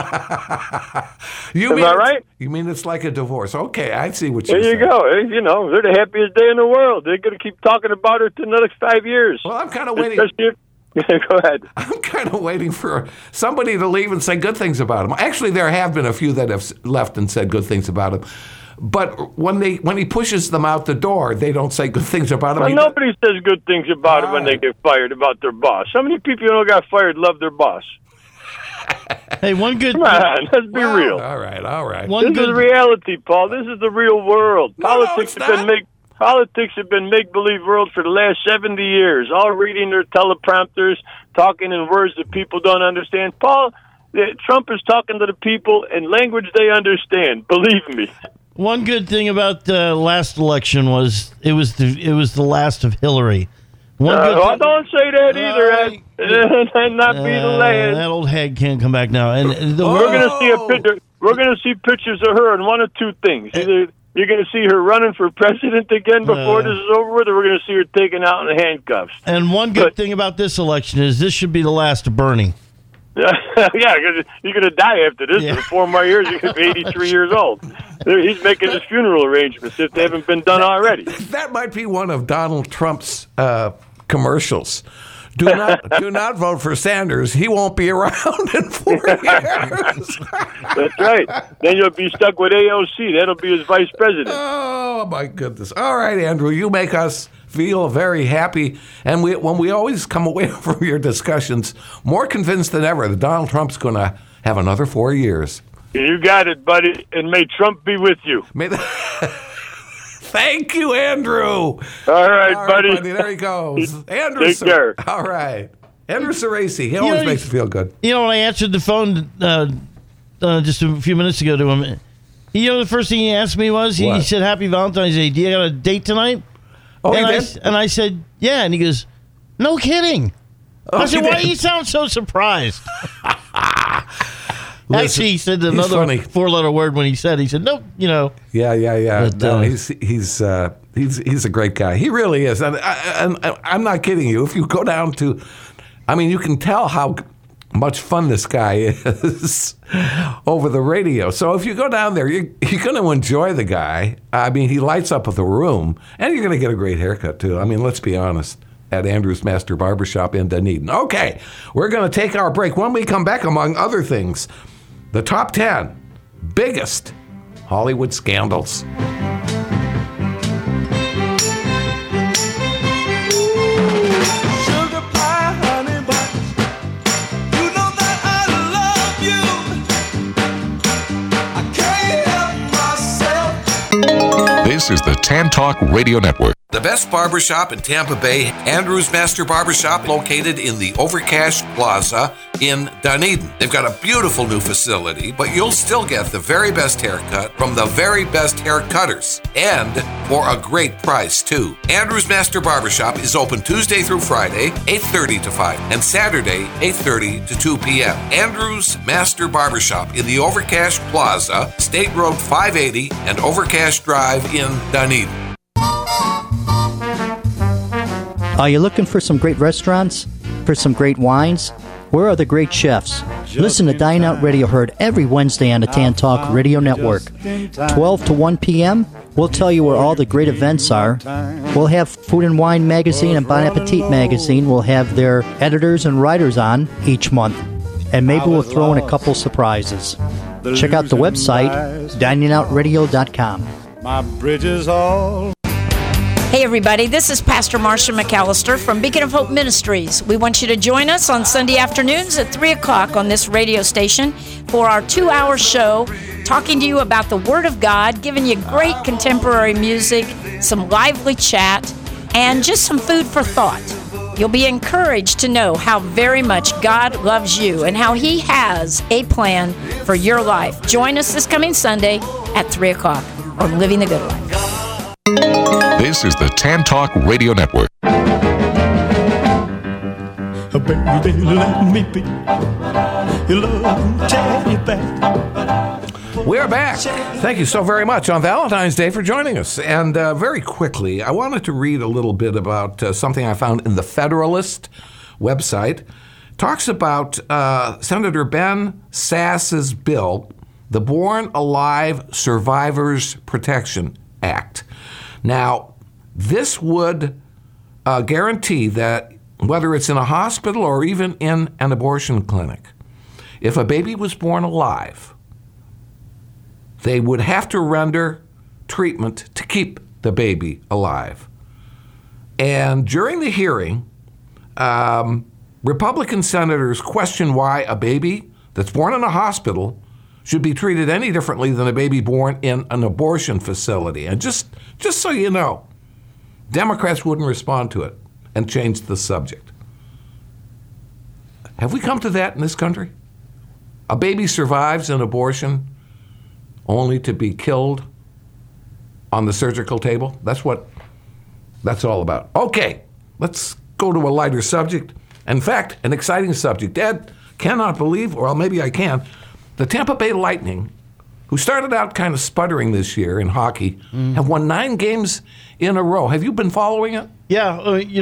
I: Am I right?
C: You mean it's like a divorce? Okay, I see what you're
I: saying. There you go. They're the happiest day in the world. They're going to keep talking about it for the next 5 years.
C: Well, I'm kind of waiting.
I: Go ahead.
C: I'm kind of waiting for somebody to leave and say good things about him. Actually, there have been a few that have left and said good things about him. But when he pushes them out the door, they don't say good things about him.
I: Well, nobody says good things about it when they get fired about their boss. How many people who got fired love their boss?
D: Hey, one good...
I: Come on, let's be real.
C: All right.
I: This is reality, Paul. This is the real world. Politics have been make-believe world for the last 70 years, all reading their teleprompters, talking in words that people don't understand. Paul, Trump is talking to the people in language they understand. Believe me.
D: One good thing about the last election was it was the last of Hillary.
I: Don't say that either. And not be the last.
D: That old hag can't come back now. And
I: we're going to see a picture. We're going to see pictures of her, and one of two things: either you're going to see her running for president again before this is over with, or we're going to see her taken out in handcuffs.
D: And one good thing about this election is this should be the last of Bernie.
I: Yeah, because you're going to die after this. For 4 more years, you're going to be 83 years old. He's making his funeral arrangements if they haven't been done already.
C: That might be one of Donald Trump's commercials. Do not vote for Sanders. He won't be around in 4 years.
I: That's right. Then you'll be stuck with AOC. That'll be his vice president.
C: Oh, my goodness. All right, Andrew, you make us feel very happy. And when we always come away from your discussions more convinced than ever that Donald Trump's going to have another 4 years.
I: You got it, buddy. And may Trump be with you.
C: Thank you, Andrew.
I: All right, buddy.
C: There he goes. Andrew.
I: Take care.
C: All right. Andrew Cerasi. He always makes you feel good.
D: When I answered the phone just a few minutes ago to him, the first thing he asked me was, he said, Happy Valentine's Day. Do you got a date tonight?
C: Oh,
D: and I said, yeah. And he goes, no kidding. I said, why do you sound so surprised? Actually, he said another 4-letter word when he said, nope,
C: Yeah.
D: But,
C: no, he's a great guy. He really is. And I'm not kidding you. If you go down to, you can tell how much fun this guy is over the radio. So if you go down there, you're going to enjoy the guy. He lights up the room, and you're going to get a great haircut, too. Let's be honest, at Andrew's Master Barbershop in Dunedin. Okay, we're going to take our break. When we come back, among other things, the top 10 biggest Hollywood scandals.
A: This is the Tan Talk Radio Network.
C: The best barbershop in Tampa Bay, Andrews Master Barbershop, located in the Overcash Plaza in Dunedin. They've got a beautiful new facility, but you'll still get the very best haircut from the very best hair cutters, and for a great price, too. Andrews Master Barbershop is open Tuesday through Friday, 8:30 to 5, and Saturday, 8:30 to 2 p.m. Andrews Master Barbershop in the Overcash Plaza, State Road 580 and Overcash Drive in Dunedin.
L: Are you looking for some great restaurants? For some great wines? Where are the great chefs? Listen to Dine Out Radio, heard every Wednesday on the Tan Talk Radio Network. 12 to 1 p.m., we'll tell you where all the great events are. We'll have Food and Wine Magazine and Bon Appetit Magazine. We'll have their editors and writers on each month. And maybe we'll throw in a couple surprises. Check out the website, diningoutradio.com.
M: My bridges all...
R: Hey everybody, this is Pastor Marcia McAllister from Beacon of Hope Ministries. We want you to join us on Sunday afternoons at 3 o'clock on this radio station for our 2-hour show, talking to you about the Word of God, giving you great contemporary music, some lively chat, and just some food for thought. You'll be encouraged to know how very much God loves you and how He has a plan for your life. Join us this coming Sunday at 3 o'clock on Living the Good Life.
A: This is the Tan Talk Radio Network.
M: Baby, let me be your love teddy bear.
C: We're back. Thank you so very much on Valentine's Day for joining us. And very quickly, I wanted to read a little bit about something I found in the Federalist website. Talks about Senator Ben Sass's bill, the Born Alive Survivors Protection Act. Now, this would guarantee that whether it's in a hospital or even in an abortion clinic, if a baby was born alive, they would have to render treatment to keep the baby alive. And during the hearing, Republican senators questioned why a baby that's born in a hospital should be treated any differently than a baby born in an abortion facility. And just so you know, Democrats wouldn't respond to it and change the subject. Have we come to that in this country? A baby survives an abortion only to be killed on the surgical table? That's what that's all about. Okay, let's go to a lighter subject. In fact, an exciting subject. Ed, cannot believe, or maybe I can, the Tampa Bay Lightning, who started out kind of sputtering this year in hockey, have won 9 games in a row. Have you been following it?
D: Yeah,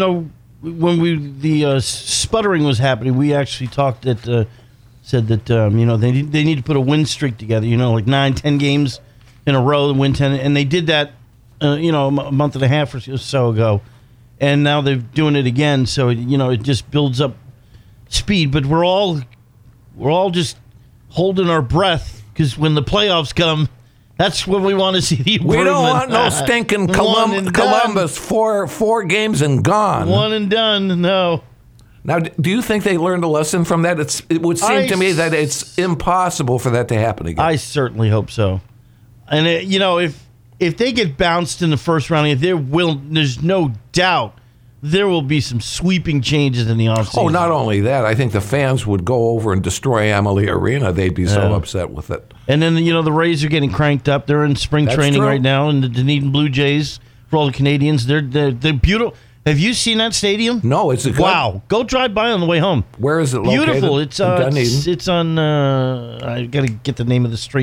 D: when the sputtering was happening, we actually talked that said that they need to put a win streak together. Like 9-10 games in a row and win 10, and they did that a month and a half or so ago, and now they're doing it again. So it just builds up speed. But we're all just holding our breath. Because when the playoffs come, that's when we want to see the improvement.
C: We don't want no stinking Columbus. Four games and gone.
D: One and done, no.
C: Now, do you think they learned a lesson from that? It would seem to me that it's impossible for that to happen again.
D: I certainly hope so. And, if they get bounced in the first round, there's no doubt there will be some sweeping changes in the offseason.
C: Oh, not only that, I think the fans would go over and destroy Amalie Arena. They'd be so upset with it.
D: And then, the Rays are getting cranked up. They're in spring training right now, and the Dunedin Blue Jays, for all the Canadians, they're beautiful. Have you seen that stadium?
C: No, it's a good.
D: Wow. Go drive by on the way home.
C: Where is it located?
D: Beautiful. It's on, I got to get the name of the street.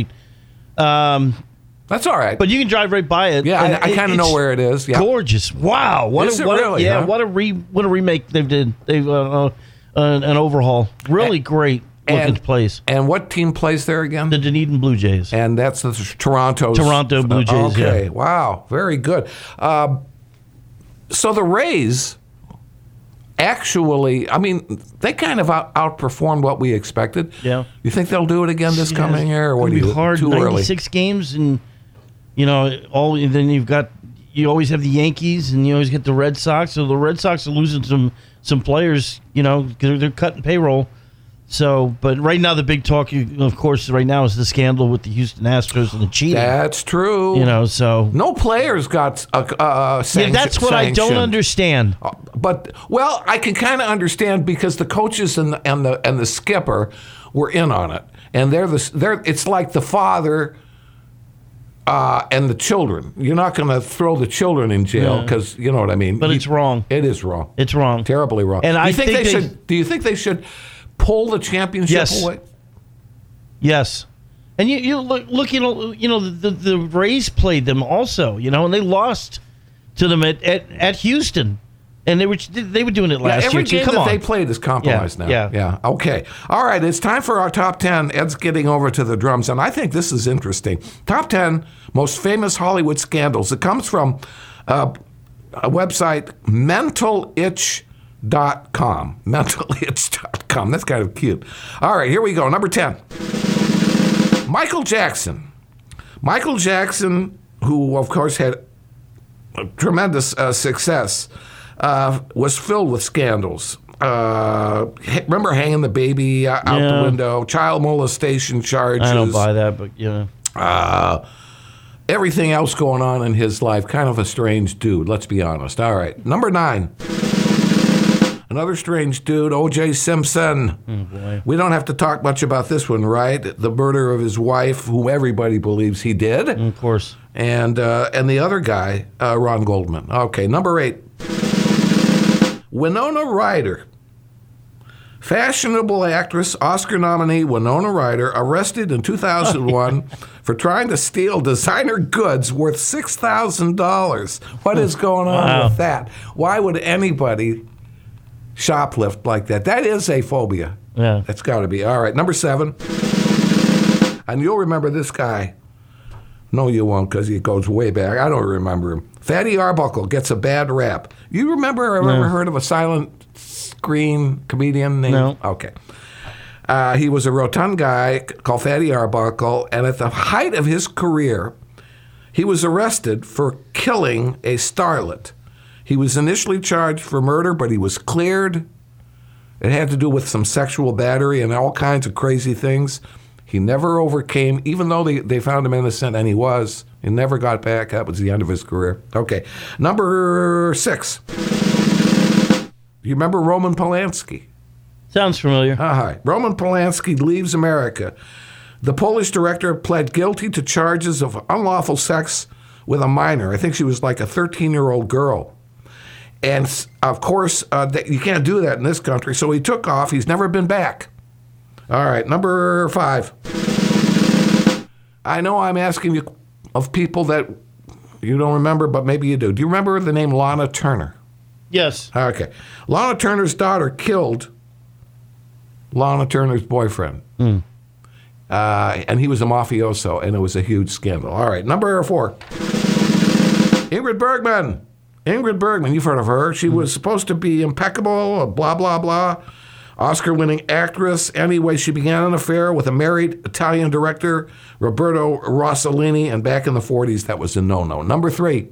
C: That's all right.
D: But you can drive right by it.
C: Yeah, I kind of know where it is. Yeah.
D: Gorgeous. Wow. What a remake they did. They've an overhaul. Really great looking place.
C: And what team plays there again?
D: The Dunedin Blue Jays.
C: And that's the Toronto
D: Blue Jays.
C: Okay.
D: Yeah.
C: Wow. Very good. So the Rays actually, they kind of outperformed what we expected.
D: Yeah.
C: You think they'll do it again this coming year? Or what do you
D: hard.
C: Too
D: 96
C: early?
D: Games and then you always have the Yankees and you always get the Red Sox. So the Red Sox are losing some players, because they're cutting payroll. So, but right now the big talk, of course, right now is the scandal with the Houston Astros and the cheating.
C: That's true.
D: So
C: no players got
D: sanction. Yeah, that's what I don't understand.
C: But I can kind of understand because the coaches and the skipper were in on it, and it's like the father and the children. You're not going to throw the children in jail because you know what I mean.
D: But it's wrong.
C: It is wrong.
D: It's wrong.
C: Terribly wrong.
D: And I think they
C: should. Do you think they should pull the championship away?
D: Yes. And you look, the Rays played them also, and they lost to them at Houston. And they were doing it last year.
C: Every game that they played is compromised now. Yeah. Okay. All right. It's time for our top 10. Ed's getting over to the drums, and I think this is interesting. Top 10 most famous Hollywood scandals. It comes from a website, MentalItch.com. MentalItch.com. That's kind of cute. All right. Here we go. Number 10. Michael Jackson. Michael Jackson, who, of course, had tremendous success, was filled with scandals. Remember hanging the baby out the window, child molestation charges.
D: I don't buy that, but
C: everything else going on in his life. Kind of a strange dude, let's be honest. All right, number 9. Another strange dude, O.J. Simpson.
D: Oh, boy.
C: We don't have to talk much about this one, right? The murder of his wife, whom everybody believes he did.
D: Of course.
C: And the other guy, Ron Goldman. Okay, number 8. Winona Ryder. Fashionable actress, Oscar nominee Winona Ryder, arrested in 2001 for trying to steal designer goods worth $6,000. What is going on with that? Why would anybody shoplift like that? That is a phobia.
D: Yeah.
C: That's got to be. All right, number 7. And you'll remember this guy. No, you won't, because he goes way back. I don't remember him. Fatty Arbuckle gets a bad rap. You remember? Ever heard of a silent screen comedian named?
D: No.
C: Okay. He was a rotund guy called Fatty Arbuckle, and at the height of his career, he was arrested for killing a starlet. He was initially charged for murder, but he was cleared. It had to do with some sexual battery and all kinds of crazy things. He never overcame, even though they found him innocent, and he never got back. That was the end of his career. Okay. Number 6. You remember Roman Polanski?
D: Sounds familiar.
C: Hi. Roman Polanski leaves America. The Polish director pled guilty to charges of unlawful sex with a minor. I think she was like a 13-year-old girl. And, of course, you can't do that in this country, so he took off. He's never been back. All right, number 5. I know I'm asking you of people that you don't remember, but maybe you do. Do you remember the name Lana Turner?
D: Yes.
C: Okay. Lana Turner's daughter killed Lana Turner's boyfriend. And he was a mafioso, and it was a huge scandal. All right, number 4. Ingrid Bergman. Ingrid Bergman, you've heard of her. She was supposed to be impeccable, blah, blah, blah. Oscar-winning actress. Anyway, she began an affair with a married Italian director, Roberto Rossellini, and back in the 40s, that was a no-no. Number 3.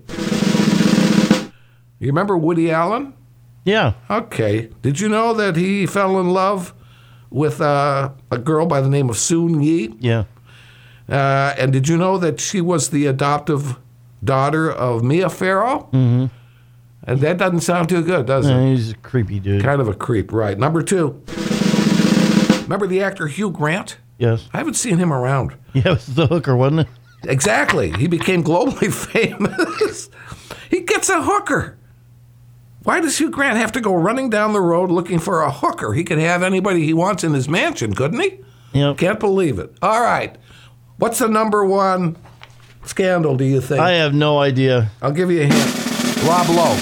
C: You remember Woody Allen?
D: Yeah.
C: Okay. Did you know that he fell in love with a girl by the name of Soon Yi?
D: Yeah.
C: And did you know that she was the adoptive daughter of Mia Farrow?
D: Mm-hmm.
C: And that doesn't sound too good, does it?
D: He's a creepy dude.
C: Kind of a creep, right. Number 2. Remember the actor Hugh Grant?
D: Yes.
C: I haven't seen him around.
D: Yeah, it was the hooker, wasn't it?
C: Exactly. He became globally famous. He gets a hooker. Why does Hugh Grant have to go running down the road looking for a hooker? He could have anybody he wants in his mansion, couldn't he?
D: Yep.
C: Can't believe it. All right. What's the number 1 scandal, do you think?
D: I have no idea.
C: I'll give you a hint. Rob Lowe.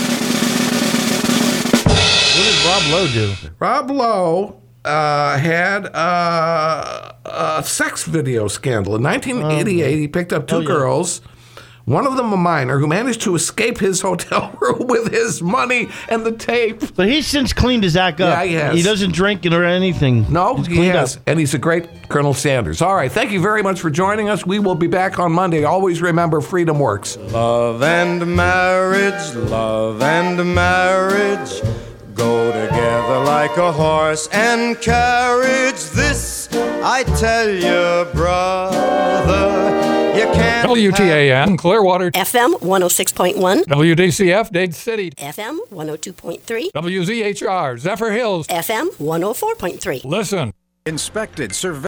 D: What did Rob Lowe do?
C: Rob Lowe had a sex video scandal. In 1988, he picked up 2 girls, one of them a minor, who managed to escape his hotel room with his money and the tape.
D: But he's since cleaned his act up.
C: Yeah, he has.
D: He doesn't drink or anything.
C: No, he has. And he's a great Colonel Sanders. All right, thank you very much for joining us. We will be back on Monday. Always remember, freedom works.
M: Love and marriage go together like like a horse and carriage. This I tell you, brother, you can't.
C: WTAN, Clearwater.
S: FM 106.1.
C: WDCF, Dade City.
S: FM 102.3.
C: WZHR, Zephyr Hills.
S: FM 104.3.
C: Listen.
T: Inspected, surveyed.